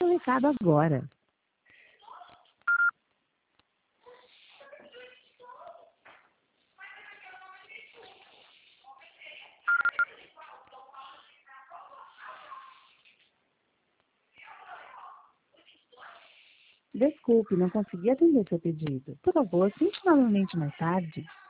seu recado agora. Desculpe, não consegui atender seu pedido. Por favor, tente novamente mais tarde.